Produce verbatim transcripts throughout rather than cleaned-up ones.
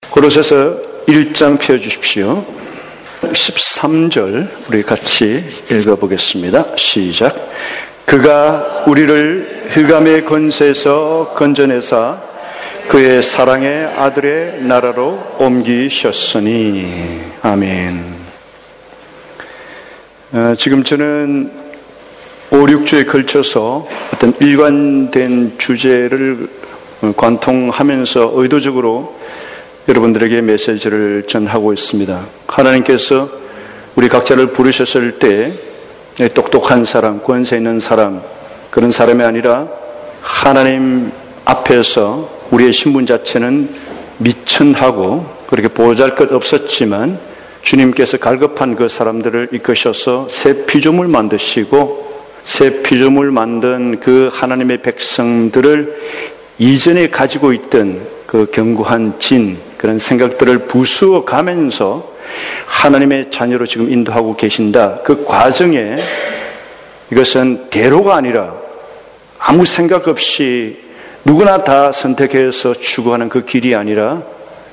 고로새서 일 장 펴주십시오. 십삼 절 우리 같이 읽어보겠습니다. 시작. 그가 우리를 흑암의 권세에서 건져내사 그의 사랑의 아들의 나라로 옮기셨으니. 아멘. 어, 지금 저는 오, 육 주에 걸쳐서 어떤 일관된 주제를 관통하면서 의도적으로 여러분들에게 메시지를 전하고 있습니다. 하나님께서 우리 각자를 부르셨을 때 똑똑한 사람, 권세 있는 사람, 그런 사람이 아니라 하나님 앞에서 우리의 신분 자체는 미천하고 그렇게 보잘것 없었지만 주님께서 갈급한 그 사람들을 이끄셔서 새 피조물 만드시고 새 피조물 만든 그 하나님의 백성들을 이전에 가지고 있던 그 견고한 진, 그런 생각들을 부수어 가면서 하나님의 자녀로 지금 인도하고 계신다. 그 과정에 이것은 대로가 아니라 아무 생각 없이 누구나 다 선택해서 추구하는 그 길이 아니라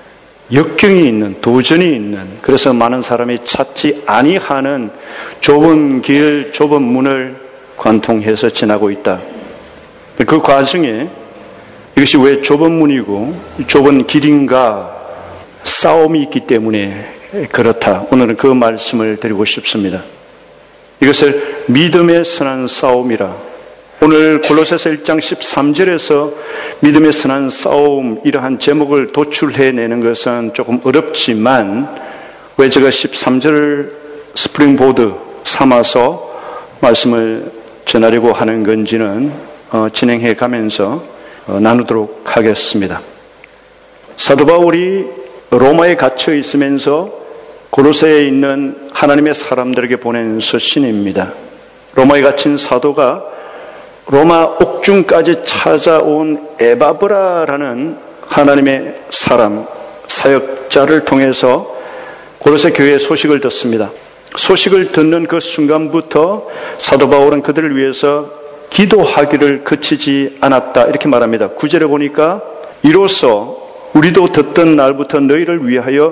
역경이 있는, 도전이 있는, 그래서 많은 사람이 찾지 아니하는 좁은 길, 좁은 문을 관통해서 지나고 있다. 그 과정에 이것이 왜 좁은 문이고 좁은 길인가? 싸움이 있기 때문에 그렇다. 오늘은 그 말씀을 드리고 싶습니다. 이것을 믿음의 선한 싸움이라. 오늘 골로새서 일 장 십삼 절에서 믿음의 선한 싸움 이러한 제목을 도출해내는 것은 조금 어렵지만 왜 제가 십삼 절을 스프링보드 삼아서 말씀을 전하려고 하는 건지는 어, 진행해 가면서 어, 나누도록 하겠습니다. 사도 바울이 로마에 갇혀 있으면서 고로새에 있는 하나님의 사람들에게 보낸 서신입니다. 로마에 갇힌 사도가 로마 옥중까지 찾아온 에바브라라는 하나님의 사람, 사역자를 통해서 고로새 교회의 소식을 듣습니다. 소식을 듣는 그 순간부터 사도 바울은 그들을 위해서 기도하기를 그치지 않았다. 이렇게 말합니다. 구 절에 보니까 이로써 우리도 듣던 날부터 너희를 위하여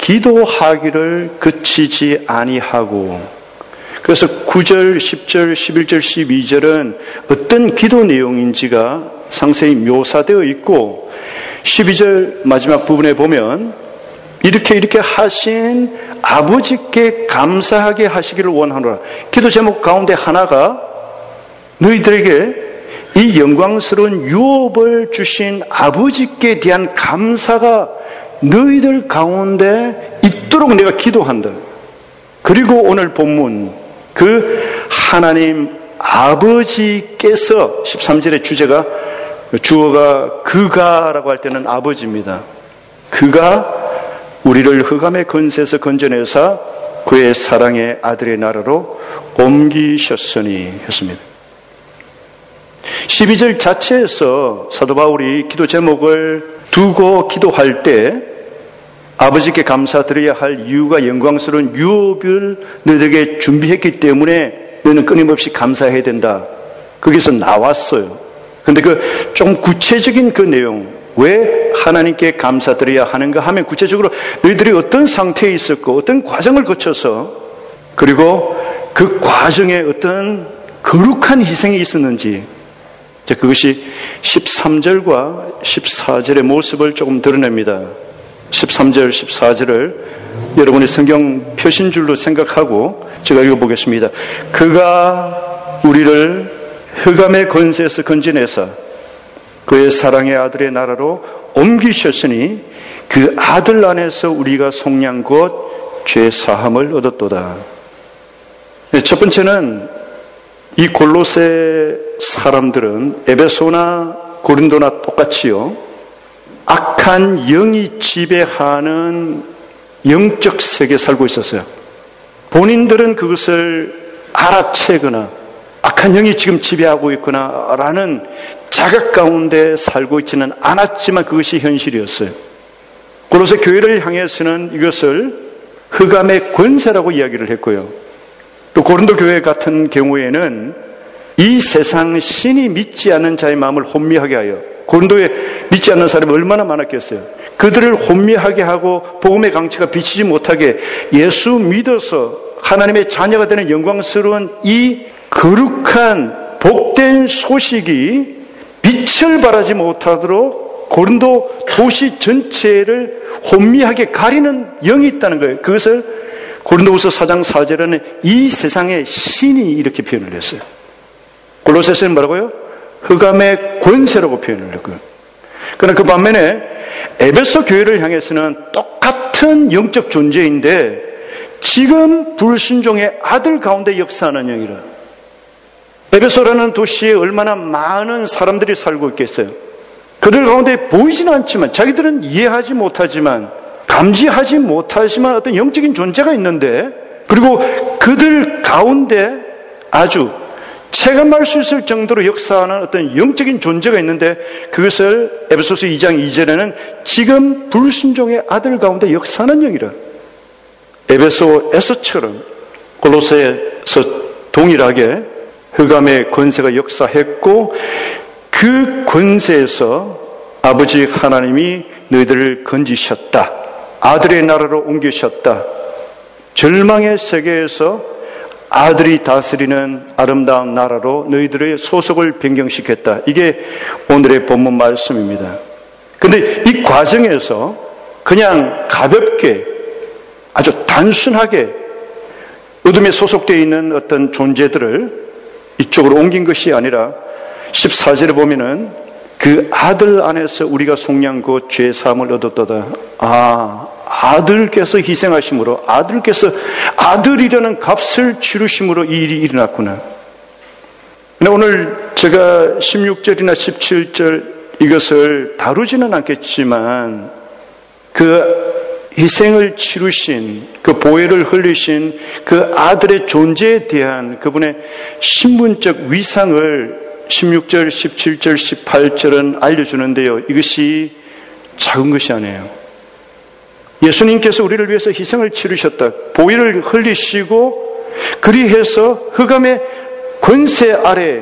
기도하기를 그치지 아니하고. 그래서 구 절, 십 절, 십일 절, 십이 절은 어떤 기도 내용인지가 상세히 묘사되어 있고 십이 절 마지막 부분에 보면 이렇게 이렇게 하신 아버지께 감사하게 하시기를 원하노라. 기도 제목 가운데 하나가 너희들에게 이 영광스러운 유업을 주신 아버지께 대한 감사가 너희들 가운데 있도록 내가 기도한다. 그리고 오늘 본문 그 하나님 아버지께서 십삼 절의 주제가 주어가 그가라고 할 때는 아버지입니다. 그가 우리를 흑암의 권세에서 건져내사 그의 사랑의 아들의 나라로 옮기셨으니 했습니다. 십이 절 자체에서 사도 바울이 기도 제목을 두고 기도할 때 아버지께 감사드려야 할 이유가 영광스러운 유업을 너희에게 준비했기 때문에 너희는 끊임없이 감사해야 된다. 거기서 나왔어요. 그런데 그 좀 구체적인 그 내용, 왜 하나님께 감사드려야 하는가 하면 구체적으로 너희들이 어떤 상태에 있었고 어떤 과정을 거쳐서 그리고 그 과정에 어떤 거룩한 희생이 있었는지 그것이 십삼 절과 십사 절의 모습을 조금 드러냅니다. 십삼 절, 십사 절을 여러분의 성경 표신줄로 생각하고 제가 읽어보겠습니다. 그가 우리를 흑암의 권세에서 건져내사 그의 사랑의 아들의 나라로 옮기셨으니 그 아들 안에서 우리가 속량 곧 죄 사함을 얻었도다. 첫 번째는 이 골로새 사람들은 에베소나 고린도나 똑같이요, 악한 영이 지배하는 영적 세계에 살고 있었어요. 본인들은 그것을 알아채거나 악한 영이 지금 지배하고 있구나 라는 자각 가운데 살고 있지는 않았지만 그것이 현실이었어요. 골로새 교회를 향해서는 이것을 흑암의 권세라고 이야기를 했고요. 또 고린도 교회 같은 경우에는 이 세상 신이 믿지 않는 자의 마음을 혼미하게 하여, 고린도에 믿지 않는 사람이 얼마나 많았겠어요. 그들을 혼미하게 하고 복음의 강치가 비치지 못하게 예수 믿어서 하나님의 자녀가 되는 영광스러운 이 거룩한 복된 소식이 빛을 발하지 못하도록 고린도 도시 전체를 혼미하게 가리는 영이 있다는 거예요. 그것을 고린도후서 사 장 사 절에는 이 세상의 신이 이렇게 표현을 했어요. 골로새서는 뭐라고요? 흑암의 권세라고 표현을 했고요. 그러나 그 반면에 에베소 교회를 향해서는 똑같은 영적 존재인데 지금 불순종의 아들 가운데 역사하는 영이라. 에베소라는 도시에 얼마나 많은 사람들이 살고 있겠어요. 그들 가운데 보이지는 않지만 자기들은 이해하지 못하지만 감지하지 못하지만 어떤 영적인 존재가 있는데 그리고 그들 가운데 아주 체감할 수 있을 정도로 역사하는 어떤 영적인 존재가 있는데 그것을 에베소서 이 장 이 절에는 지금 불순종의 아들 가운데 역사하는 영이라. 에베소에서처럼 골로새에서 동일하게 흑암의 권세가 역사했고 그 권세에서 아버지 하나님이 너희들을 건지셨다. 아들의 나라로 옮기셨다. 절망의 세계에서 아들이 다스리는 아름다운 나라로 너희들의 소속을 변경시켰다. 이게 오늘의 본문 말씀입니다. 그런데 이 과정에서 그냥 가볍게 아주 단순하게 어둠에 소속되어 있는 어떤 존재들을 이쪽으로 옮긴 것이 아니라 십사 절에 보면은 그 아들 안에서 우리가 속량 곧 죄 사함을 얻었도다. 아, 아들께서 희생하심으로 아들께서 아들이라는 값을 치르심으로 이 일이 일어났구나. 근데 오늘 제가 십육 절이나 십칠 절 이것을 다루지는 않겠지만 그 희생을 치르신 그 보혈을 흘리신 그 아들의 존재에 대한 그분의 신분적 위상을 십육 절, 십칠 절, 십팔 절은 알려주는데요. 이것이 작은 것이 아니에요. 예수님께서 우리를 위해서 희생을 치르셨다. 보혈을 흘리시고 그리해서 흑암의 권세 아래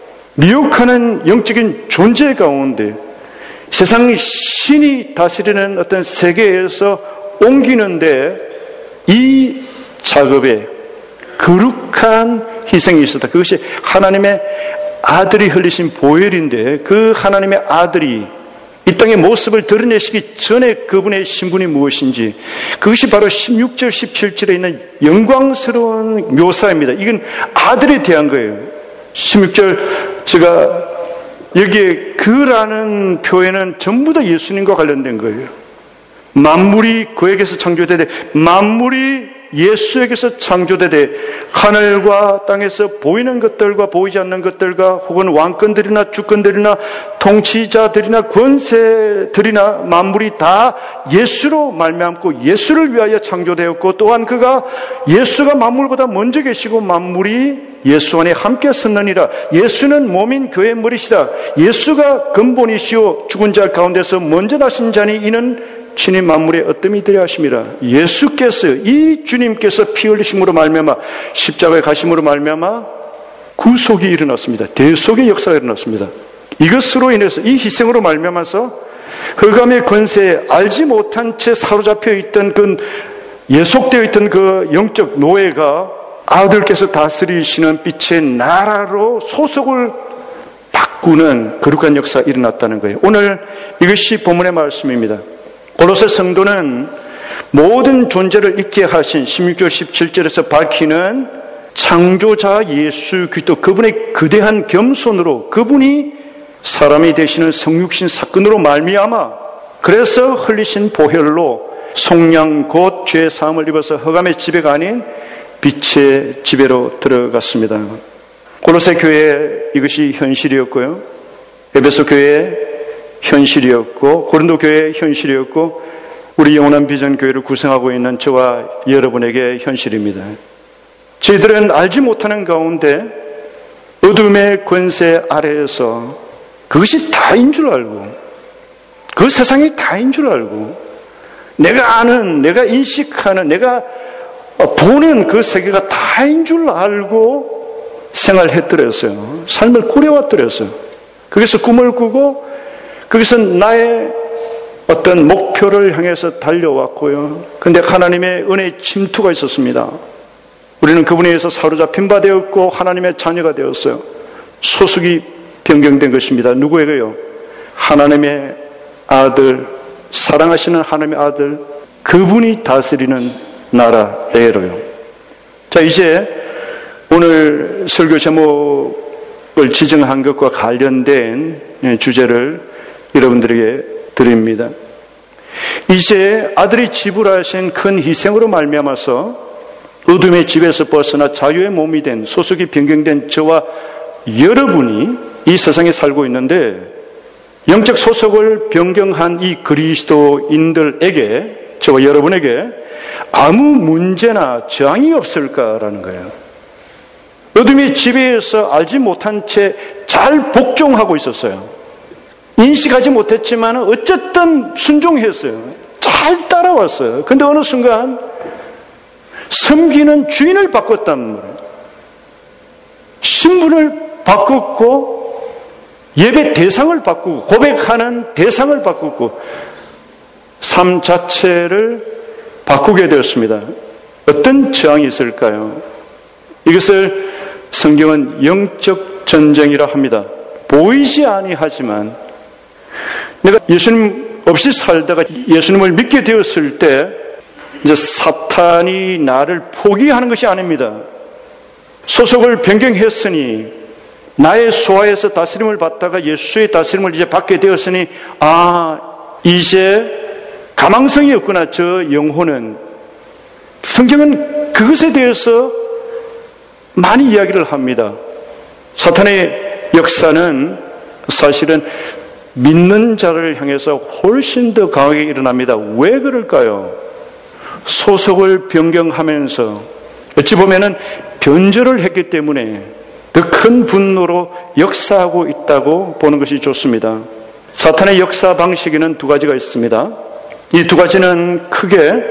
미혹하는 영적인 존재 가운데 세상 신이 다스리는 어떤 세계에서 옮기는데 이 작업에 거룩한 희생이 있었다. 그것이 하나님의 아들이 흘리신 보혈인데 그 하나님의 아들이 이 땅의 모습을 드러내시기 전에 그분의 신분이 무엇인지 그것이 바로 십육 절, 십칠 절에 있는 영광스러운 묘사입니다. 이건 아들에 대한 거예요. 십육 절 제가 여기에 그라는 표현은 전부 다 예수님과 관련된 거예요. 만물이 그에게서 창조되되 만물이 예수에게서 창조되되 하늘과 땅에서 보이는 것들과 보이지 않는 것들과 혹은 왕권들이나 주권들이나 통치자들이나 권세들이나 만물이 다 예수로 말미암고 예수를 위하여 창조되었고 또한 그가 예수가 만물보다 먼저 계시고 만물이 예수 안에 함께 섰느니라. 예수는 몸인 교회의 머리시다. 예수가 근본이시오 죽은 자 가운데서 먼저 나신 자니 이는 친히 만물의 어뜸이 되려 하심이라. 예수께서 이 주님께서 피 흘리심으로 말미암아 십자가에 가심으로 말미암아 구속이 일어났습니다. 대속의 역사가 일어났습니다. 이것으로 인해서 이 희생으로 말미암아서 흑암의 권세에 알지 못한 채 사로잡혀 있던 그 예속되어 있던 그 영적 노예가 아들께서 다스리시는 빛의 나라로 소속을 바꾸는 거룩한 역사가 일어났다는 거예요. 오늘 이것이 본문의 말씀입니다. 골로새 성도는 모든 존재를 있게 하신 십육 절 십칠 절에서 밝히는 창조자 예수 그리스도 그분의 거대한 겸손으로 그분이 사람이 되시는 성육신 사건으로 말미암아 그래서 흘리신 보혈로 속량 곧 죄 사함을 입어서 흑암의 지배가 아닌 빛의 지배로 들어갔습니다. 골로새 교회 이것이 현실이었고요. 에베소 교회 현실이었고 고린도 교회의 현실이었고 우리 영원한 비전 교회를 구성하고 있는 저와 여러분에게 현실입니다. 저희들은 알지 못하는 가운데 어둠의 권세 아래에서 그것이 다인 줄 알고 그 세상이 다인 줄 알고 내가 아는 내가 인식하는 내가 보는 그 세계가 다인 줄 알고 생활했더랬어요. 삶을 꾸려왔더랬어요. 거기서 꿈을 꾸고 거기서 나의 어떤 목표를 향해서 달려왔고요. 그런데 하나님의 은혜의 침투가 있었습니다. 우리는 그분에 의해서 사로잡힌 바 되었고 하나님의 자녀가 되었어요. 소속이 변경된 것입니다. 누구에게요? 하나님의 아들, 사랑하시는 하나님의 아들, 그분이 다스리는 나라에로요. 자, 이제 오늘 설교 제목을 지정한 것과 관련된 주제를 여러분들에게 드립니다. 이제 아들이 지불하신 큰 희생으로 말미암아서 어둠의 집에서 벗어나 자유의 몸이 된, 소속이 변경된 저와 여러분이 이 세상에 살고 있는데, 영적 소속을 변경한 이 그리스도인들에게, 저와 여러분에게 아무 문제나 저항이 없을까라는 거예요. 어둠의 지배에서 알지 못한 채 잘 복종하고 있었어요. 인식하지 못했지만 어쨌든 순종했어요. 잘 따라왔어요. 근데 어느 순간 섬기는 주인을 바꿨단 말이에요. 신분을 바꿨고 예배 대상을 바꾸고 고백하는 대상을 바꾸고 삶 자체를 바꾸게 되었습니다. 어떤 저항이 있을까요? 이것을 성경은 영적 전쟁이라 합니다. 보이지 아니하지만 내가 예수님 없이 살다가 예수님을 믿게 되었을 때 이제 사탄이 나를 포기하는 것이 아닙니다. 소속을 변경했으니 나의 소아에서 다스림을 받다가 예수의 다스림을 이제 받게 되었으니 아 이제 가망성이 없구나 저 영혼은. 성경은 그것에 대해서 많이 이야기를 합니다. 사탄의 역사는 사실은 믿는 자를 향해서 훨씬 더 강하게 일어납니다. 왜 그럴까요? 소속을 변경하면서 어찌 보면은 변절을 했기 때문에 더 큰 분노로 역사하고 있다고 보는 것이 좋습니다. 사탄의 역사 방식에는 두 가지가 있습니다. 이 두 가지는 크게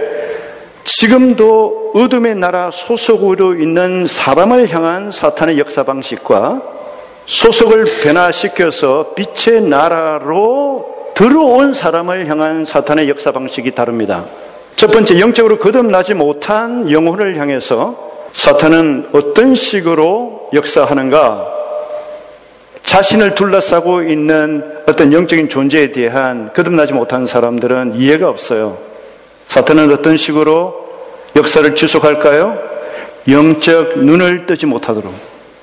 지금도 어둠의 나라 소속으로 있는 사람을 향한 사탄의 역사 방식과 소속을 변화시켜서 빛의 나라로 들어온 사람을 향한 사탄의 역사 방식이 다릅니다. 첫 번째, 영적으로 거듭나지 못한 영혼을 향해서 사탄은 어떤 식으로 역사하는가? 자신을 둘러싸고 있는 어떤 영적인 존재에 대한 거듭나지 못한 사람들은 이해가 없어요. 사탄은 어떤 식으로 역사를 지속할까요? 영적 눈을 뜨지 못하도록.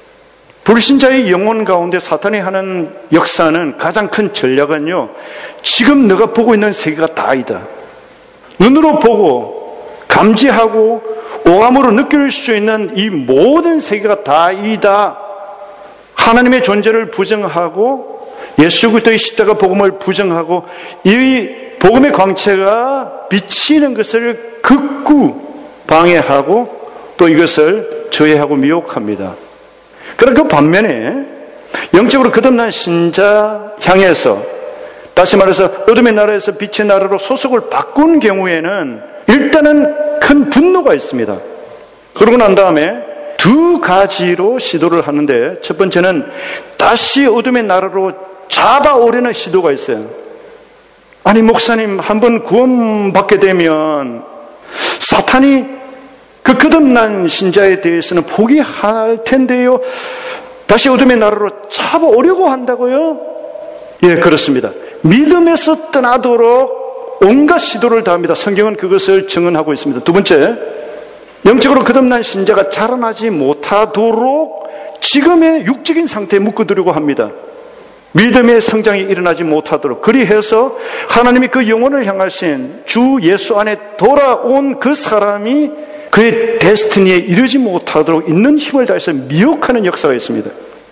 불신자의 영혼 가운데 사탄이 하는 역사는 가장 큰 전략은요, 지금 너가 보고 있는 세계가 다이다. 눈으로 보고 감지하고 오감으로 느낄 수 있는 이 모든 세계가 다이다. 하나님의 존재를 부정하고 예수 그리스도의 십자가 복음을 부정하고 이 복음의 광채가 비치는 것을 극구 방해하고 또 이것을 저해하고 미혹합니다. 그러나 그 반면에 영적으로 거듭난 신자 향해서 다시 말해서 어둠의 나라에서 빛의 나라로 소속을 바꾼 경우에는 일단은 큰 분노가 있습니다. 그러고 난 다음에 두 가지로 시도를 하는데 첫 번째는 다시 어둠의 나라로 잡아오려는 시도가 있어요. 아니 목사님 한번 구원받게 되면 사탄이 그 거듭난 신자에 대해서는 포기할 텐데요. 다시 어둠의 나라로 잡아오려고 한다고요? 예, 그렇습니다. 믿음에서 떠나도록 온갖 시도를 다합니다. 성경은 그것을 증언하고 있습니다. 두 번째, 영적으로 거듭난 신자가 자라나지 못하도록 지금의 육적인 상태에 묶어두려고 합니다. 믿음의 성장이 일어나지 못하도록. 그리해서 하나님이 그 영혼을 향하신 주 예수 안에 돌아온 그 사람이 그의 데스티니에 이르지 못하도록 있는 힘을 다해서 미혹하는 역사가 있습니다.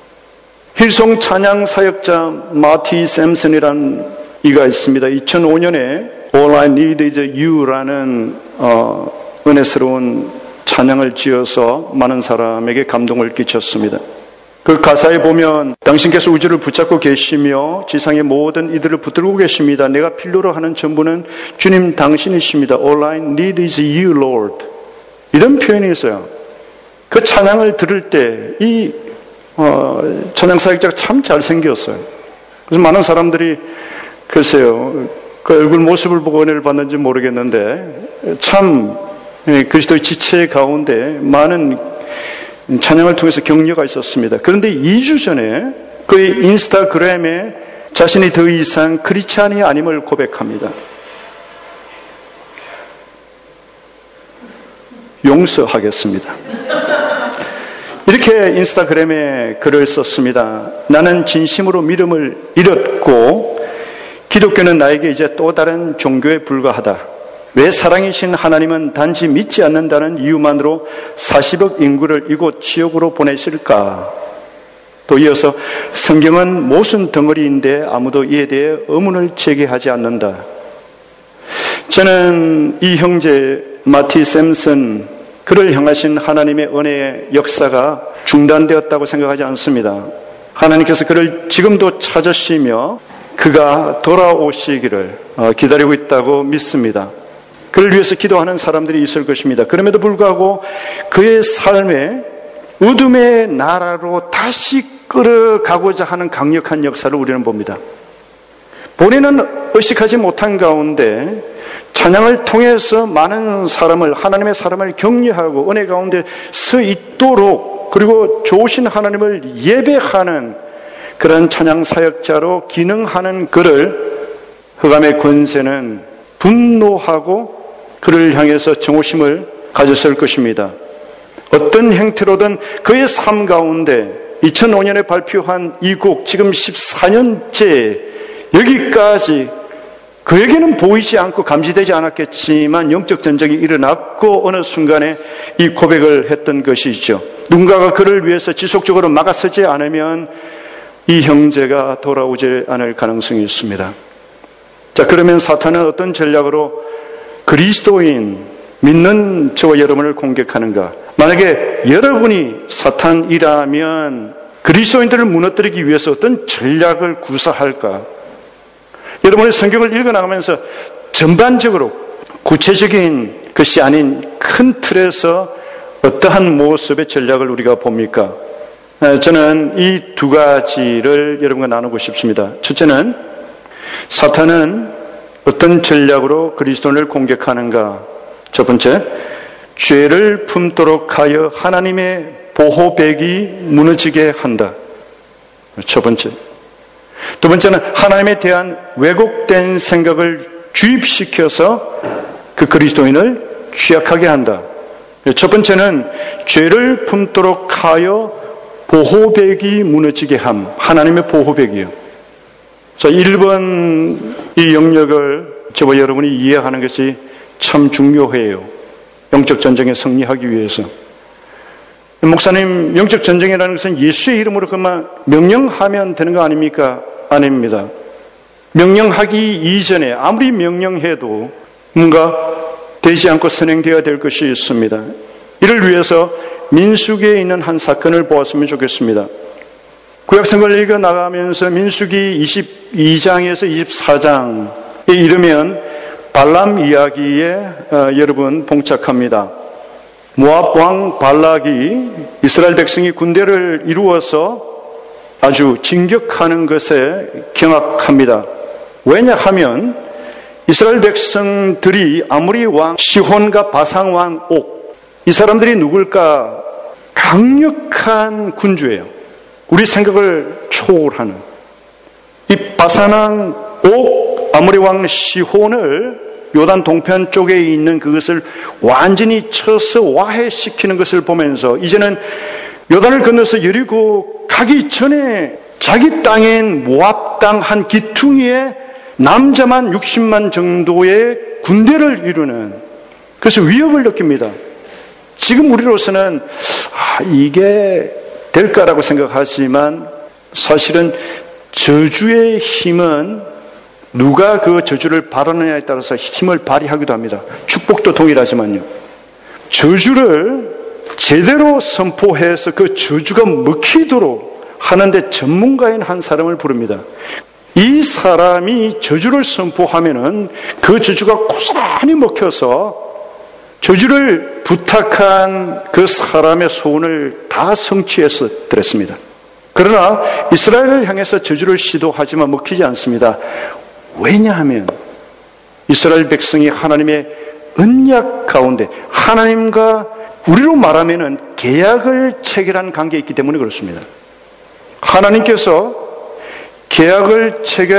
힐송 찬양 사역자 마티 샘슨이라는 이가 있습니다. 이천오 년에 All I Need Is You라는 어, 은혜스러운 찬양을 지어서 많은 사람에게 감동을 끼쳤습니다. 그 가사에 보면 당신께서 우주를 붙잡고 계시며 지상의 모든 이들을 붙들고 계십니다. 내가 필요로 하는 전부는 주님 당신이십니다. All I need is you, Lord. 이런 표현이 있어요. 그 찬양을 들을 때 이 어, 찬양 사역자가 참 잘생겼어요. 그래서 많은 사람들이 글쎄요 그 얼굴 모습을 보고 은혜를 받는지 모르겠는데 참 그리스도의 지체 가운데 많은 찬양을 통해서 격려가 있었습니다. 그런데 이 주 전에 그의 인스타그램에 자신이 더 이상 크리스찬이 아님을 고백합니다. 용서하겠습니다. 이렇게 인스타그램에 글을 썼습니다. 나는 진심으로 믿음을 잃었고 기독교는 나에게 이제 또 다른 종교에 불과하다. 왜 사랑이신 하나님은 단지 믿지 않는다는 이유만으로 사십억 인구를 이곳 지옥으로 보내실까? 또 이어서 성경은 모순 덩어리인데 아무도 이에 대해 의문을 제기하지 않는다. 저는 이 형제 마티 샘슨 그를 향하신 하나님의 은혜의 역사가 중단되었다고 생각하지 않습니다. 하나님께서 그를 지금도 찾으시며 그가 돌아오시기를 기다리고 있다고 믿습니다. 그를 위해서 기도하는 사람들이 있을 것입니다. 그럼에도 불구하고 그의 삶에 어둠의 나라로 다시 끌어가고자 하는 강력한 역사를 우리는 봅니다. 본인은 의식하지 못한 가운데 찬양을 통해서 많은 사람을, 하나님의 사람을 격려하고 은혜 가운데 서 있도록, 그리고 좋으신 하나님을 예배하는 그런 찬양 사역자로 기능하는 그를 흑암의 권세는 분노하고 그를 향해서 정오심을 가졌을 것입니다. 어떤 형태로든 그의 삶 가운데 이천오 년에 발표한 이 곡, 지금 십사 년째 여기까지 그에게는 보이지 않고 감지되지 않았겠지만 영적 전쟁이 일어났고 어느 순간에 이 고백을 했던 것이죠. 누군가가 그를 위해서 지속적으로 막아서지 않으면 이 형제가 돌아오지 않을 가능성이 있습니다. 자, 그러면 사탄은 어떤 전략으로 그리스도인 믿는 저와 여러분을 공격하는가? 만약에 여러분이 사탄이라면 그리스도인들을 무너뜨리기 위해서 어떤 전략을 구사할까? 여러분의 성경을 읽어나가면서 전반적으로 구체적인 것이 아닌 큰 틀에서 어떠한 모습의 전략을 우리가 봅니까? 저는 이 두 가지를 여러분과 나누고 싶습니다. 첫째는 사탄은 어떤 전략으로 그리스도인을 공격하는가? 첫 번째, 죄를 품도록 하여 하나님의 보호백이 무너지게 한다. 첫 번째. 두 번째는 하나님에 대한 왜곡된 생각을 주입시켜서 그 그리스도인을 취약하게 한다. 첫 번째는 죄를 품도록 하여 보호백이 무너지게 함. 하나님의 보호백이요. 자, 일 번 이 영역을 저와 여러분이 이해하는 것이 참 중요해요. 영적 전쟁에 승리하기 위해서. 목사님, 영적 전쟁이라는 것은 예수의 이름으로 그만 명령하면 되는 거 아닙니까? 아닙니다. 명령하기 이전에 아무리 명령해도 뭔가 되지 않고 선행되어야 될 것이 있습니다. 이를 위해서 민수기에 있는 한 사건을 보았으면 좋겠습니다. 구약성경을 읽어 나가면서 민수기 이십이 장에서 이십사 장에 이르면 발람 이야기에 어, 여러분 봉착합니다. 모압 왕 발락이 이스라엘 백성이 군대를 이루어서 아주 진격하는 것에 경악합니다. 왜냐하면 이스라엘 백성들이 아모리 왕 시혼과 바상 왕 옥, 이 사람들이 누굴까? 강력한 군주예요. 우리 생각을 초월하는. 이 바산 왕 옥, 아모리 왕 시혼을 요단 동편 쪽에 있는 그것을 완전히 쳐서 와해시키는 것을 보면서 이제는 요단을 건너서 여리고 가기 전에 자기 땅인 모압 땅 한 기퉁이에 남자만 육십만 정도의 군대를 이루는, 그래서 위협을 느낍니다. 지금 우리로서는 아, 이게 될까라고 생각하지만 사실은 저주의 힘은 누가 그 저주를 발하느냐에 따라서 힘을 발휘하기도 합니다. 축복도 동일하지만요. 저주를 제대로 선포해서 그 저주가 먹히도록 하는데 전문가인 한 사람을 부릅니다. 이 사람이 저주를 선포하면은 그 저주가 고스란히 먹혀서 저주를 부탁한 그 사람의 소원을 다 성취해서 드렸습니다. 그러나 이스라엘을 향해서 저주를 시도하지만 먹히지 않습니다. 왜냐하면 이스라엘 백성이 하나님의 언약 가운데 하나님과 우리로 말하면은 계약을 체결한 관계에 있기 때문에 그렇습니다. 하나님께서 계약을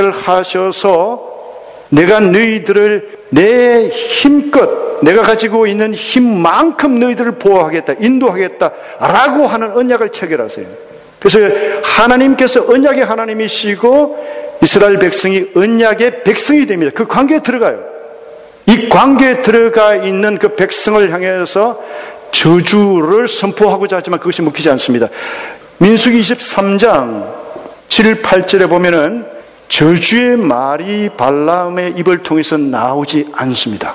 체결하셔서 내가 너희들을 내 힘껏 내가 가지고 있는 힘만큼 너희들을 보호하겠다, 인도하겠다 라고 하는 언약을 체결하세요. 그래서 하나님께서 언약의 하나님이시고 이스라엘 백성이 언약의 백성이 됩니다. 그 관계에 들어가요. 이 관계에 들어가 있는 그 백성을 향해서 저주를 선포하고자 하지만 그것이 먹히지 않습니다. 민수기 이십삼 장 칠, 팔 절에 보면은 저주의 말이 발람의 입을 통해서 나오지 않습니다.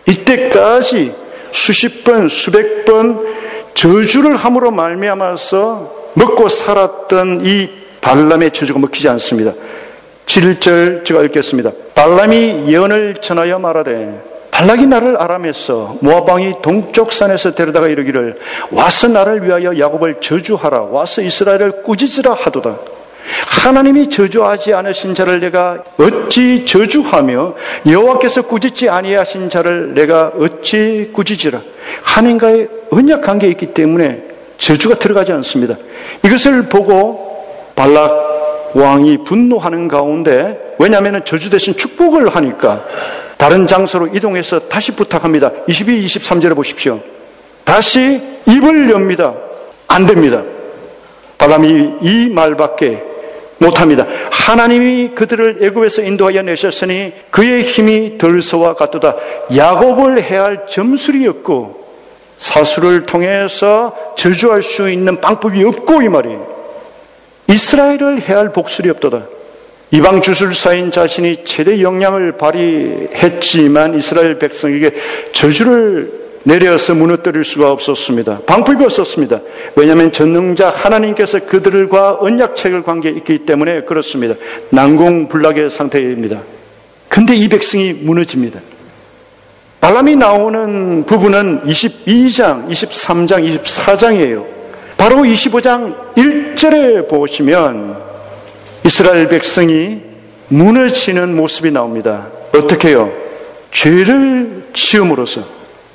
이때까지 수십 번, 수백 번 저주를 함으로 말미암아서 먹고 살았던 이 발람의 저주가 먹히지 않습니다. 칠 절 제가 읽겠습니다. 발람이 예언을 전하여 말하되 발락이 나를 아람에서 모압 왕이 동쪽 산에서 데려다가 이르기를 와서 나를 위하여 야곱을 저주하라, 와서 이스라엘을 꾸짖으라 하도다. 하나님이 저주하지 않으신 자를 내가 어찌 저주하며 여호와께서 꾸짖지 아니하신 자를 내가 어찌 꾸짖으라. 하나님과의 언약 관계에 있기 때문에 저주가 들어가지 않습니다. 이것을 보고 발락 왕이 분노하는 가운데, 왜냐하면 저주 대신 축복을 하니까 다른 장소로 이동해서 다시 부탁합니다. 이십이, 이십삼 절에 보십시오. 다시 입을 엽니다. 안 됩니다. 발람이 이 말밖에 못합니다. 하나님이 그들을 애굽에서 인도하여 내셨으니 그의 힘이 들소와 같도다. 야곱을 해할 점술이 없고 사수를 통해서 저주할 수 있는 방법이 없고, 이 말이에요. 이스라엘을 해할 복술이 없도다. 이방 주술사인 자신이 최대 영향을 발휘했지만 이스라엘 백성에게 저주를 내려서 무너뜨릴 수가 없었습니다. 방법이 없었습니다. 왜냐하면 전능자 하나님께서 그들과 언약 체결 관계에 있기 때문에 그렇습니다. 난공불락의 상태입니다. 근데 이 백성이 무너집니다. 발람이 나오는 부분은 이십이 장, 이십삼 장, 이십사 장이에요. 바로 이십오 장 일 절에 보시면 이스라엘 백성이 무너지는 모습이 나옵니다. 어떻게 해요? 죄를 지음으로써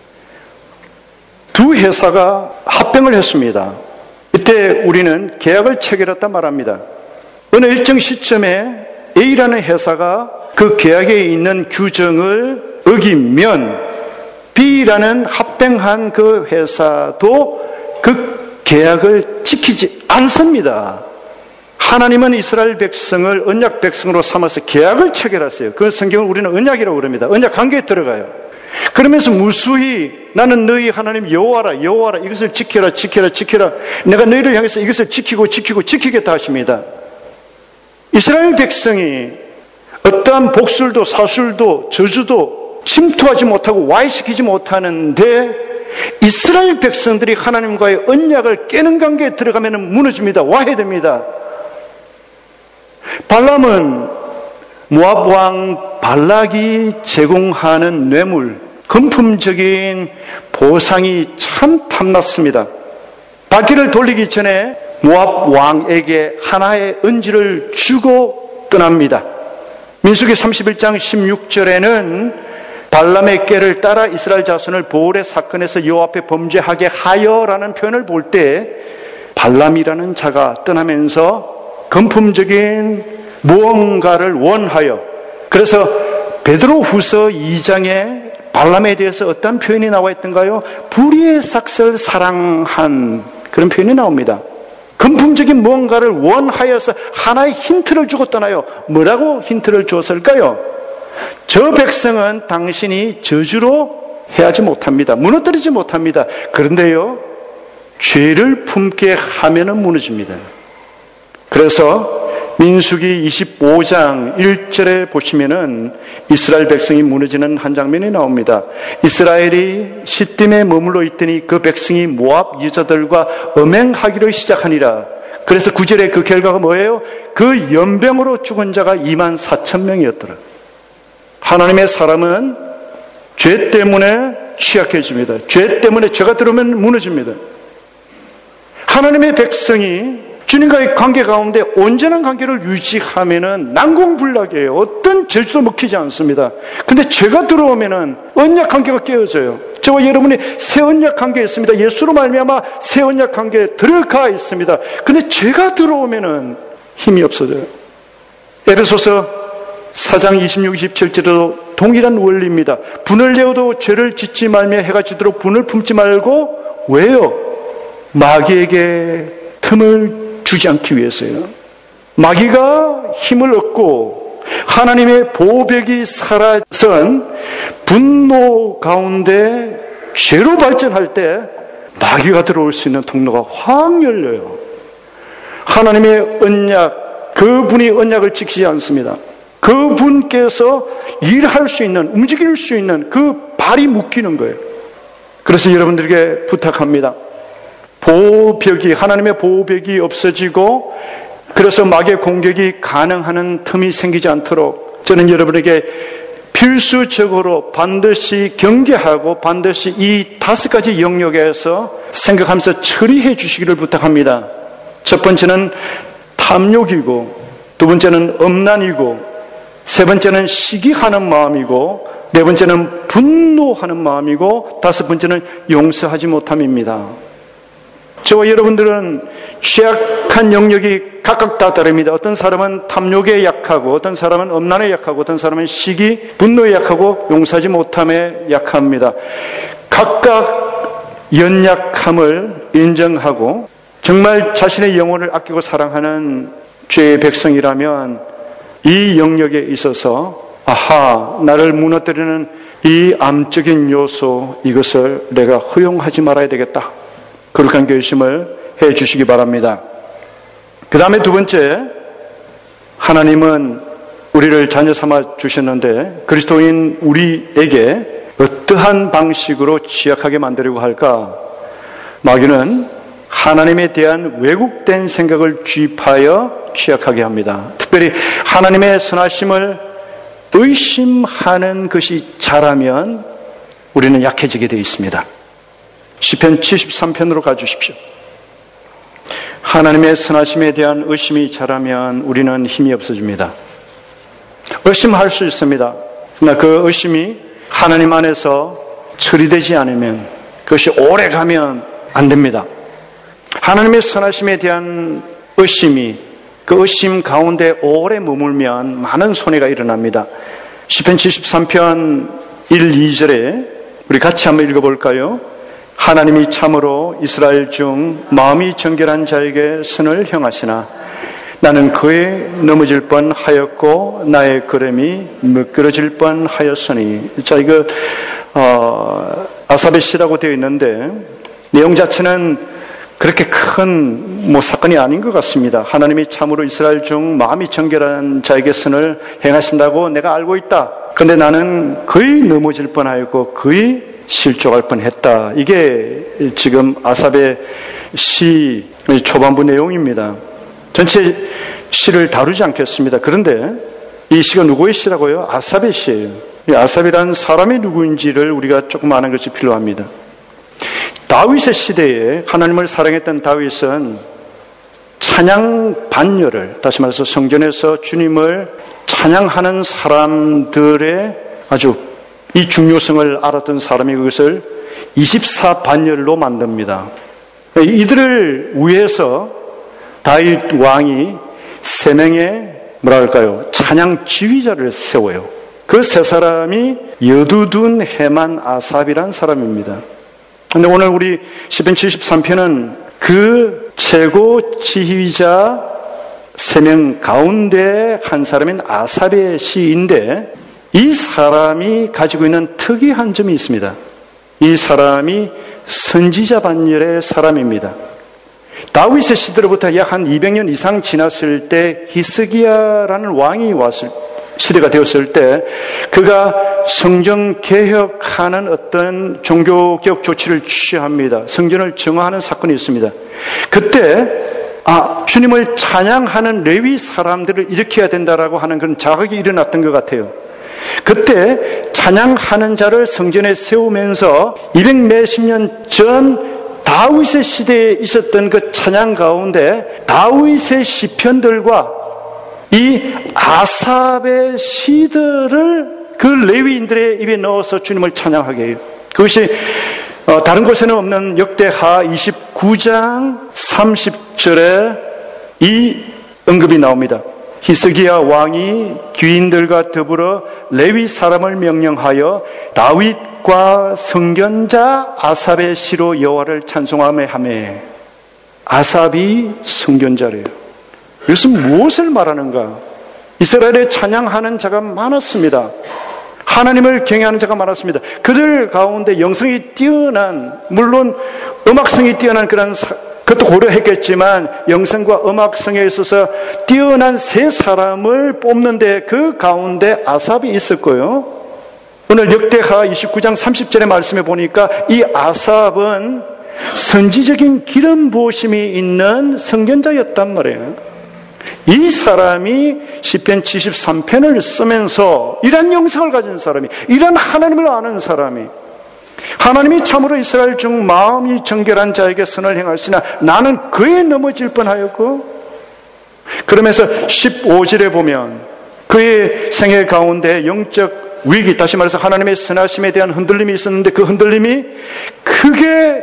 두 회사가 합병을 했습니다. 이때 우리는 계약을 체결했다 말합니다. 어느 일정 시점에 A라는 회사가 그 계약에 있는 규정을 어기면 B라는 합병한 그 회사도 그 계약을 지키지 않습니다. 하나님은 이스라엘 백성을 언약 백성으로 삼아서 계약을 체결하세요. 그 성경을 우리는 언약이라고 그럽니다. 언약 관계에 들어가요. 그러면서 무수히 나는 너희 하나님 여호와라, 여호와라, 이것을 지켜라, 지켜라, 지켜라. 내가 너희를 향해서 이것을 지키고 지키고 지키겠다 하십니다. 이스라엘 백성이 어떠한 복술도 사술도 저주도 침투하지 못하고 와해시키지 못하는데 이스라엘 백성들이 하나님과의 언약을 깨는 관계에 들어가면 무너집니다. 와해됩니다. 발람은 모압 왕 발락이 제공하는 뇌물, 금품적인 보상이 참 탐났습니다. 바퀴를 돌리기 전에 모압 왕에게 하나의 은지를 주고 떠납니다. 민수기 삼십일 장 십육 절에는 발람의 꾀를 따라 이스라엘 자손을 보홀의 사건에서 여호와 앞에 범죄하게 하여라는 표현을 볼 때 발람이라는 자가 떠나면서 금품적인 무언가를 원하여, 그래서 베드로 후서 이 장에 발람에 대해서 어떤 표현이 나와 있던가요? 불의의 삭슬 사랑한 그런 표현이 나옵니다. 금품적인 무언가를 원하여서 하나의 힌트를 주고 떠나요. 뭐라고 힌트를 줬을까요? 저 백성은 당신이 저주로 해하지 못합니다. 무너뜨리지 못합니다. 그런데요, 죄를 품게 하면은 무너집니다. 그래서 민수기 이십오 장 일 절에 보시면은 이스라엘 백성이 무너지는 한 장면이 나옵니다. 이스라엘이 시딤에 머물러 있더니 그 백성이 모압 여자들과 음행하기를 시작하니라. 그래서 구 절에 그 결과가 뭐예요? 그 연병으로 죽은 자가 이만 사천 명이었더라. 하나님의 사람은 죄 때문에 취약해집니다. 죄 때문에 죄가 들어오면 무너집니다. 하나님의 백성이 주님과의 관계 가운데 온전한 관계를 유지하면은 난공불락이에요. 어떤 절수도 먹히지 않습니다. 근데 죄가 들어오면은 언약 관계가 깨어져요. 저와 여러분이 새 언약 관계에 있습니다. 예수로 말미암아 새 언약 관계에 들어가 있습니다. 근데 죄가 들어오면은 힘이 없어져요. 에베소서 사 장 이십육, 이십칠 절에도 동일한 원리입니다. 분을 내어도 죄를 짓지 말며 해가 지도록 분을 품지 말고 왜요? 마귀에게 틈을 주지 않기 위해서요. 마귀가 힘을 얻고 하나님의 보호벽이 사라진 분노 가운데 죄로 발전할 때 마귀가 들어올 수 있는 통로가 확 열려요. 하나님의 언약, 그분이 언약을 지키지 않습니다. 그분께서 일할 수 있는, 움직일 수 있는 그 발이 묶이는 거예요. 그래서 여러분들에게 부탁합니다. 보호벽이, 하나님의 보호벽이 없어지고 그래서 마귀의 공격이 가능한 틈이 생기지 않도록 저는 여러분에게 필수적으로 반드시 경계하고 반드시 이 다섯 가지 영역에서 생각하면서 처리해 주시기를 부탁합니다. 첫 번째는 탐욕이고, 두 번째는 엄난이고, 세 번째는 시기하는 마음이고, 네 번째는 분노하는 마음이고, 다섯 번째는 용서하지 못함입니다. 저와 여러분들은 취약한 영역이 각각 다 다릅니다. 어떤 사람은 탐욕에 약하고, 어떤 사람은 엄난에 약하고, 어떤 사람은 시기, 분노에 약하고, 용서하지 못함에 약합니다. 각각 연약함을 인정하고 정말 자신의 영혼을 아끼고 사랑하는 죄의 백성이라면 이 영역에 있어서 아하, 나를 무너뜨리는 이 암적인 요소, 이것을 내가 허용하지 말아야 되겠다. 거룩한 결심을 해 주시기 바랍니다. 그 다음에 두 번째, 하나님은 우리를 자녀 삼아 주셨는데 그리스도인 우리에게 어떠한 방식으로 취약하게 만들려고 할까? 마귀는 하나님에 대한 왜곡된 생각을 주입하여 취약하게 합니다. 특별히 하나님의 선하심을 의심하는 것이 자라면 우리는 약해지게 되어 있습니다. 시편 칠십삼 편으로 가주십시오. 하나님의 선하심에 대한 의심이 자라면 우리는 힘이 없어집니다. 의심할 수 있습니다. 그러나 그 의심이 하나님 안에서 처리되지 않으면, 그것이 오래 가면 안 됩니다. 하나님의 선하심에 대한 의심이, 그 의심 가운데 오래 머물면 많은 손해가 일어납니다. 시편 칠십삼 편 일, 이 절에 우리 같이 한번 읽어볼까요? 하나님이 참으로 이스라엘 중 마음이 정결한 자에게 선을 행하시나 나는 그에 넘어질 뻔하였고 나의 걸음이 미끄러질 뻔하였으니. 자, 이거 어, 아사베 시라고 되어 있는데 내용 자체는 그렇게 큰 뭐 사건이 아닌 것 같습니다. 하나님이 참으로 이스라엘 중 마음이 정결한 자에게 선을 행하신다고 내가 알고 있다. 그런데 나는 거의 넘어질 뻔하였고 거의 실족할 뻔했다. 이게 지금 아사베 시 초반부 내용입니다. 전체 시를 다루지 않겠습니다. 그런데 이 시가 누구의 시라고요? 아사베 시예요. 아사베라는 사람이 누구인지를 우리가 조금 아는 것이 필요합니다. 다윗의 시대에 하나님을 사랑했던 다윗은 찬양 반열을, 다시 말해서 성전에서 주님을 찬양하는 사람들의 아주 이 중요성을 알았던 사람이 그것을 이십사 반열로 만듭니다. 이들을 위해서 다윗 왕이 세 명의 뭐랄까요, 찬양 지휘자를 세워요. 그 세 사람이 여두둔 헤만 아삽이란 사람입니다. 그런데 오늘 우리 시편 칠십삼 편은 그 최고 지휘자 세 명 가운데 한 사람인 아삽의 시인데 이 사람이 가지고 있는 특이한 점이 있습니다. 이 사람이 선지자 반열의 사람입니다. 다윗의 시대로부터 약 한 이백 년 이상 지났을 때 히스기야라는 왕이 왔을 시대가 되었을 때 그가 성전 개혁하는 어떤 종교개혁 조치를 취합니다. 성전을 정화하는 사건이 있습니다. 그때 아, 주님을 찬양하는 레위 사람들을 일으켜야 된다라고 하는 그런 자각이 일어났던 것 같아요. 그때 찬양하는 자를 성전에 세우면서 이백 몇십 년 전 다윗의 시대에 있었던 그 찬양 가운데 다윗의 시편들과 이 아삽의 시들을 그 레위인들의 입에 넣어서 주님을 찬양하게 해요. 그것이 다른 곳에는 없는 역대하 이십구 장 삼십 절에 이 언급이 나옵니다. 히스기야 왕이 귀인들과 더불어 레위 사람을 명령하여 다윗과 선견자 아삽의 시로 여호와를 찬송하며 하매. 아삽이 선견자래요. 이것은 무엇을 말하는가? 이스라엘에 찬양하는 자가 많았습니다. 하나님을 경외하는 자가 많았습니다. 그들 가운데 영성이 뛰어난, 물론 음악성이 뛰어난 그런 사, 그것도 고려했겠지만 영성과 음악성에 있어서 뛰어난 세 사람을 뽑는데 그 가운데 아삽이 있었고요. 오늘 역대하 이십구 장 삼십 절의 말씀에 보니까 이 아삽은 선지적인 기름 부으심이 있는 선견자였단 말이에요. 이 사람이 시편 칠십삼 편을 쓰면서 이런 영성을 가진 사람이, 이런 하나님을 아는 사람이, 하나님이 참으로 이스라엘 중 마음이 정결한 자에게 선을 행하시나 나는 그에 넘어질 뻔하였고, 그러면서 십오 절에 보면 그의 생애 가운데 영적 위기, 다시 말해서 하나님의 선하심에 대한 흔들림이 있었는데 그 흔들림이 크게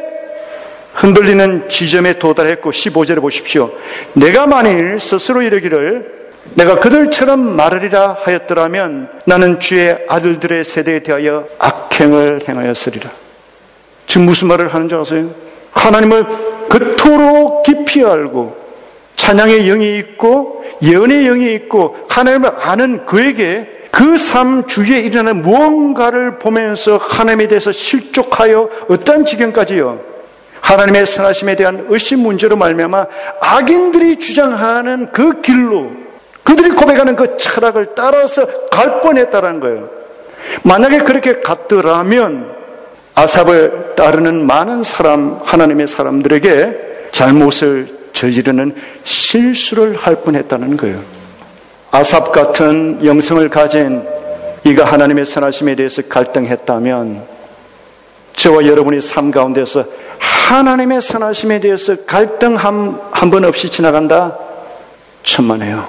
흔들리는 지점에 도달했고, 십오 절에 보십시오. 내가 만일 스스로 이르기를 내가 그들처럼 말하리라 하였더라면 나는 주의 아들들의 세대에 대하여 악행을 행하였으리라. 지금 무슨 말을 하는지 아세요? 하나님을 그토록 깊이 알고 찬양의 영이 있고 예언의 영이 있고 하나님을 아는 그에게 그 삶 주위에 일어나는 무언가를 보면서 하나님에 대해서 실족하여 어떤 지경까지요? 하나님의 선하심에 대한 의심 문제로 말미암아 악인들이 주장하는 그 길로, 그들이 고백하는 그 철학을 따라서 갈 뻔했다는 거예요. 만약에 그렇게 갔더라면 아삽을 따르는 많은 사람, 하나님의 사람들에게 잘못을 저지르는 실수를 할 뻔했다는 거예요. 아삽 같은 영성을 가진 이가 하나님의 선하심에 대해서 갈등했다면 저와 여러분의 삶 가운데서 하나님의 선하심에 대해서 갈등 한, 한 번 없이 지나간다? 천만에요.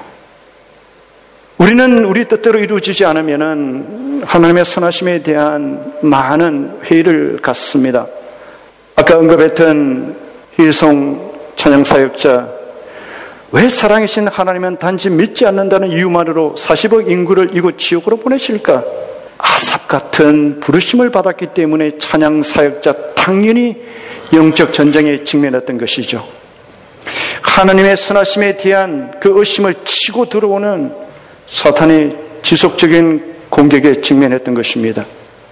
우리는 우리 뜻대로 이루어지지 않으면 하나님의 선하심에 대한 많은 회의를 갖습니다. 아까 언급했던 힐송 찬양사역자, 왜 살아계신 하나님은 단지 믿지 않는다는 이유만으로 사십억 인구를 이곳 지옥으로 보내실까? 아삽 같은 부르심을 받았기 때문에 찬양사역자 당연히 영적 전쟁에 직면했던 것이죠. 하나님의 선하심에 대한 그 의심을 치고 들어오는 사탄의 지속적인 공격에 직면했던 것입니다.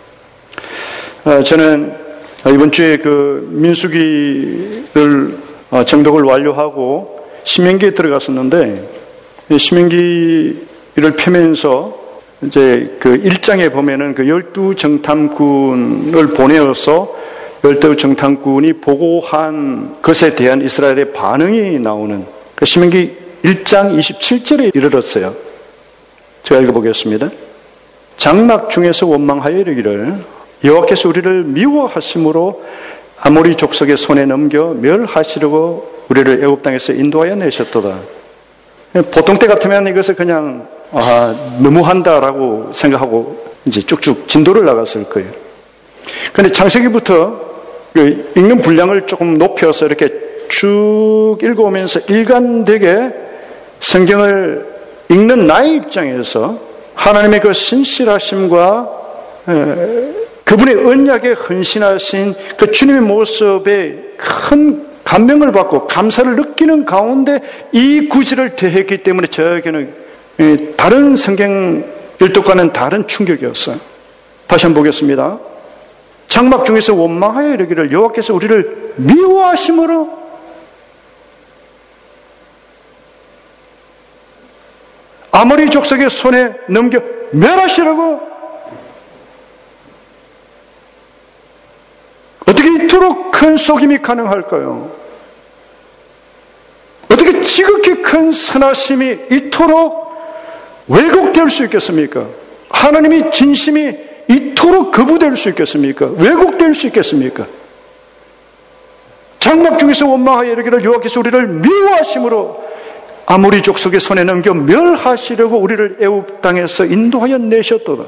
저는 이번 주에 그 민수기를 정독을 완료하고 신명기에 들어갔었는데, 신명기를 펴면서 이제 그 일 장에 보면은 그 열두 정탐꾼을 보내어서 열두 정탐꾼이 보고한 것에 대한 이스라엘의 반응이 나오는 그 신명기 일 장 이십칠 절에 이르렀어요. 제가 읽어보겠습니다. 장막 중에서 원망하여 이르기를 여호와께서 우리를 미워하심으로 아모리 족속의 손에 넘겨 멸하시려고 우리를 애굽 땅에서 인도하여 내셨도다. 보통 때 같으면 이것을 그냥 아, 너무한다라고 생각하고 이제 쭉쭉 진도를 나갔을 거예요. 그런데 창세기부터 그 읽는 분량을 조금 높여서 이렇게 쭉 읽어오면서 일관되게 성경을 읽는 나의 입장에서 하나님의 그 신실하심과 그분의 언약에 헌신하신 그 주님의 모습에 큰 감명을 받고 감사를 느끼는 가운데 이 구절을 대했기 때문에 저에게는 다른 성경 일독과는 다른 충격이었어요. 다시 한번 보겠습니다. 장막 중에서 원망하여 이르기를 여호와께서 우리를 미워하심으로 아모리 족속의 손에 넘겨 멸하시라고? 어떻게 이토록 큰 속임이 가능할까요? 어떻게 지극히 큰 선하심이 이토록 왜곡될 수 있겠습니까? 하나님의 진심이 이토록 거부될 수 있겠습니까? 왜곡될 수 있겠습니까? 장막 중에서 원망하여 이르기를 여호와께서 우리를 미워하심으로 아모리 족속의 손에 넘겨 멸하시려고 우리를 애굽 땅에서 인도하여 내셨도다.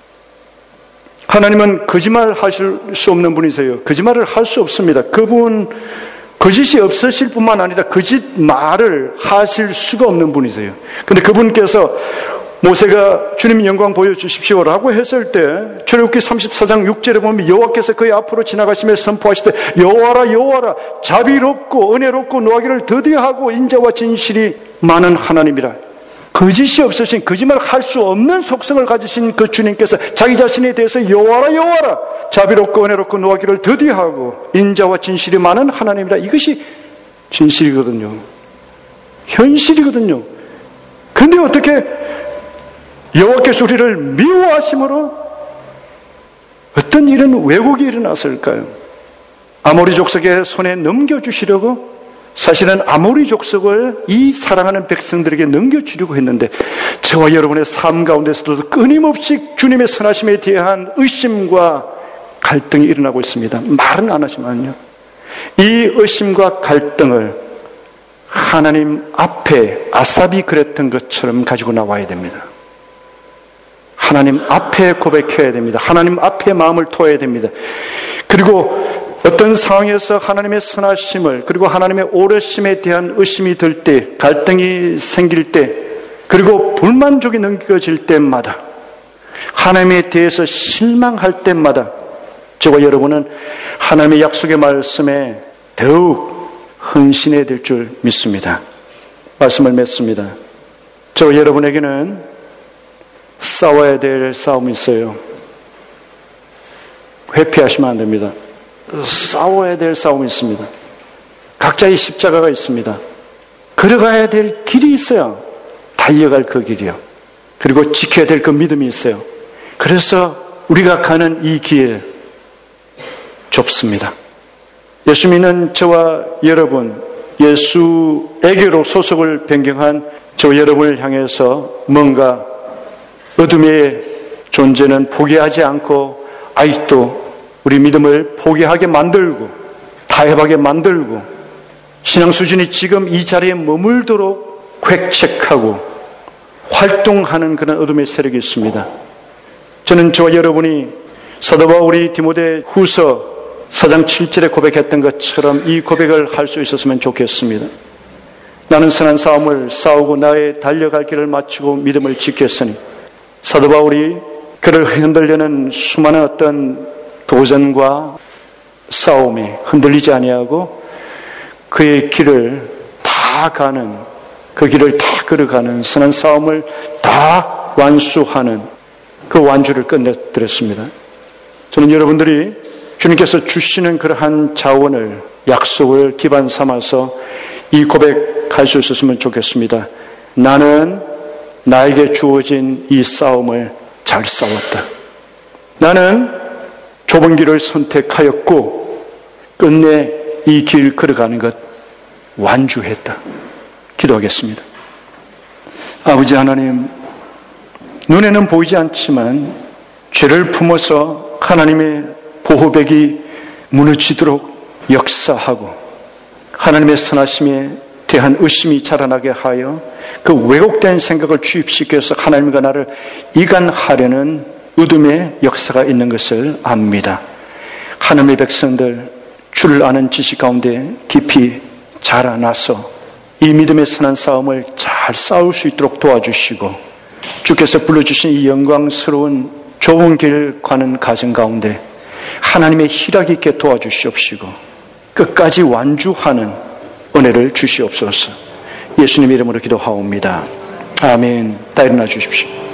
하나님은 거짓말 하실 수 없는 분이세요. 거짓말을 할 수 없습니다. 그분 거짓이 없으실 뿐만 아니라 거짓말을 하실 수가 없는 분이세요. 그런데 그분께서 모세가 주님 영광 보여주십시오라고 했을 때 출애굽기 삼십사 장 육 절에 보면 여호와께서 그의 앞으로 지나가시며 선포하시되 여호와라 여호와라 자비롭고 은혜롭고 노하기를 더디하고 인자와 진실이 많은 하나님이라. 거짓이 없으신, 거짓말을 할 수 없는 속성을 가지신 그 주님께서 자기 자신에 대해서 여호와라 여호와라 자비롭고 은혜롭고 노하기를 더디하고 인자와 진실이 많은 하나님이라. 이것이 진실이거든요. 현실이거든요. 그런데 어떻게 여호와께서 우리를 미워하심으로 어떤 일은 왜곡이 일어났을까요? 아모리 족속의 손에 넘겨주시려고, 사실은 아모리 족속을 이 사랑하는 백성들에게 넘겨주려고 했는데 저와 여러분의 삶 가운데서도 끊임없이 주님의 선하심에 대한 의심과 갈등이 일어나고 있습니다. 말은 안 하지만요. 이 의심과 갈등을 하나님 앞에 아삽이 그랬던 것처럼 가지고 나와야 됩니다. 하나님 앞에 고백해야 됩니다. 하나님 앞에 마음을 토해야 됩니다. 그리고 어떤 상황에서 하나님의 선하심을, 그리고 하나님의 오래심에 대한 의심이 들 때, 갈등이 생길 때, 그리고 불만족이 넘겨질 때마다, 하나님에 대해서 실망할 때마다 저와 여러분은 하나님의 약속의 말씀에 더욱 헌신해야 될 줄 믿습니다. 말씀을 맺습니다. 저와 여러분에게는 싸워야 될 싸움이 있어요. 회피하시면 안 됩니다. 싸워야 될 싸움이 있습니다. 각자의 십자가가 있습니다. 걸어가야 될 길이 있어요. 달려갈 그 길이요. 그리고 지켜야 될 그 믿음이 있어요. 그래서 우리가 가는 이 길 좁습니다. 예수 믿는 저와 여러분, 예수에게로 소속을 변경한 저와 여러분을 향해서 뭔가 어둠의 존재는 포기하지 않고 아직도 우리 믿음을 포기하게 만들고 타협하게 만들고 신앙 수준이 지금 이 자리에 머물도록 획책하고 활동하는 그런 어둠의 세력이 있습니다. 저는 저와 여러분이 사도 바울이 디모데 후서 사 장 칠 절에 고백했던 것처럼 이 고백을 할 수 있었으면 좋겠습니다. 나는 선한 싸움을 싸우고 나의 달려갈 길을 마치고 믿음을 지켰으니. 사도 바울이 그를 흔들려는 수많은 어떤 도전과 싸움에 흔들리지 아니하고 그의 길을 다 가는, 그 길을 다 걸어가는 선한 싸움을 다 완수하는 그 완주를 끝내드렸습니다. 저는 여러분들이 주님께서 주시는 그러한 자원을, 약속을 기반 삼아서 이 고백할 수 있었으면 좋겠습니다. 나는 나에게 주어진 이 싸움을 잘 싸웠다. 나는 좁은 길을 선택하였고 끝내 이 길 걸어가는 것 완주했다. 기도하겠습니다. 아버지 하나님, 눈에는 보이지 않지만 죄를 품어서 하나님의 보호벽이 무너지도록 역사하고 하나님의 선하심에 대한 의심이 자라나게 하여 그 왜곡된 생각을 주입시켜서 하나님과 나를 이간하려는 어둠의 역사가 있는 것을 압니다. 하나님의 백성들 주를 아는 지식 가운데 깊이 자라나서 이 믿음의 선한 싸움을 잘 싸울 수 있도록 도와주시고 주께서 불러주신 이 영광스러운 좁은 길 가는 가정 가운데 하나님의 희락이 있게 도와주시옵시고 끝까지 완주하는 은혜를 주시옵소서. 예수님 이름으로 기도하옵니다. 아멘. 다 일어나 주십시오.